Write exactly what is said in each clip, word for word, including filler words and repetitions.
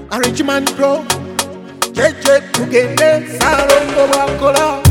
Arrangement Pro Jeje tugende Salongo wakola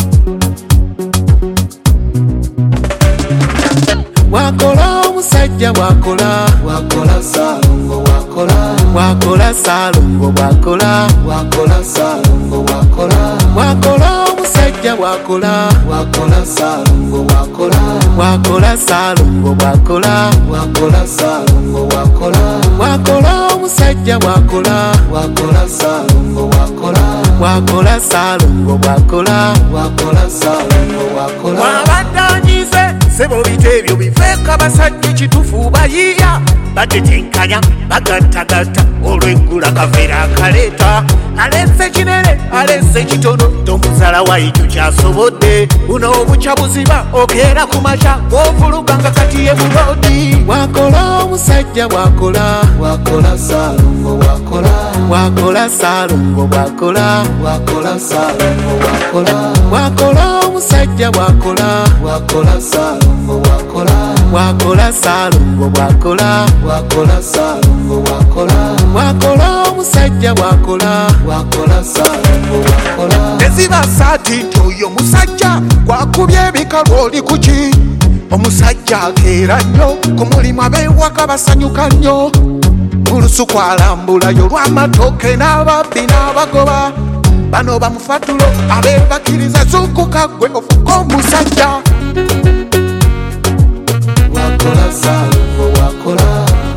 Wakola omusajja wakola Wakola Salongo wakola Wakola Salongo wakola Wakola Salongo wakola Wakola omusajja wakola Wakola Salongo wakola Wakola Salongo wakola Wakola Salongo wakola Wakola omusajja wakola Wakola Salongo wakola Wakola Salongo wakola Wakola Salongo wakola Wabandanyize sebo bitebyo bifeka basajja kitufu bayiya batetenkanya bagatagata olw'eggula kavera akaleta alese kinene alese kitono tomuzala waikyo kyasobodde buno obuca buziba okeera ku makya bwovuluganga kati ye bulodi wakola omusajja wakola Wakola Salongo wakola Wakola Salongo wakola Wakola Salongo wakola Wakola omusajja wakola Wakola Salongo wakola Wakola Salongo wakola Wakola Salongo wakola Wakola omusajja wakola Wakola Salongo wakola Neziba saati ntoyo musajja gwakubye ebikalu oli kuki omusajja akeera nnyo ku mulimu ab'ewaka basanyuka nnyo olusuku alambulayo lw'amatooke n'ababbi n'abagoba bano bamufatulo abeebakiriza zuukuka gwe ofuka omusajja Wakola Salongo wakola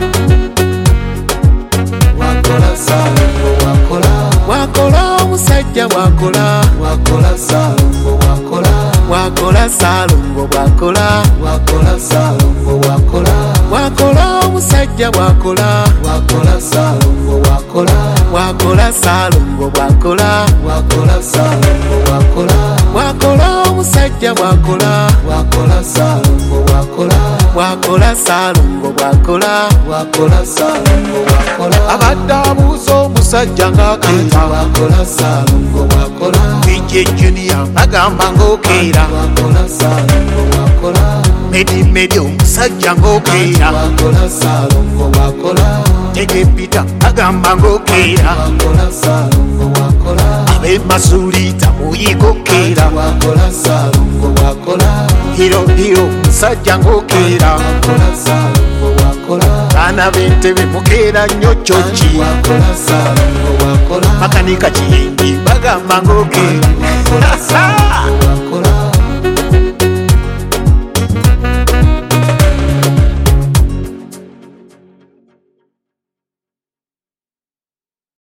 Wakola Salongo wakola Wakola omusajja wakola Wakola Salongo wakola Wakola Salongo wakola Wakola Salongo wakola Wakola omusajja wakola Wakola Salongo wakola Wakola Salongo wakola Wakola Salongo wakola Wakola omusajja wakola Wakola Salongo wakola Wakola Salongo wakola Wakola Salongo wakola abadde abuuza omusajja ng'akeera Wakola Salongo wakola Bije Junior bagamba ng'okeera Wakola Salongo wakola Medi Medi omusajja ng'okeera Wakola Salongo wakola Tege Peter bagamba ng'okeera Wakola Salongo wakola ab'e Masuulita muyiga okeera Wakola Salongo wakola Hiro Hiro omusajja ng'okeera Wakola Salongo wakola baana b'entebe mukeera nnyo coki Wakola Salongo wakola makanika kiyingi bagamba ng'okeera Wakola Salongo wakola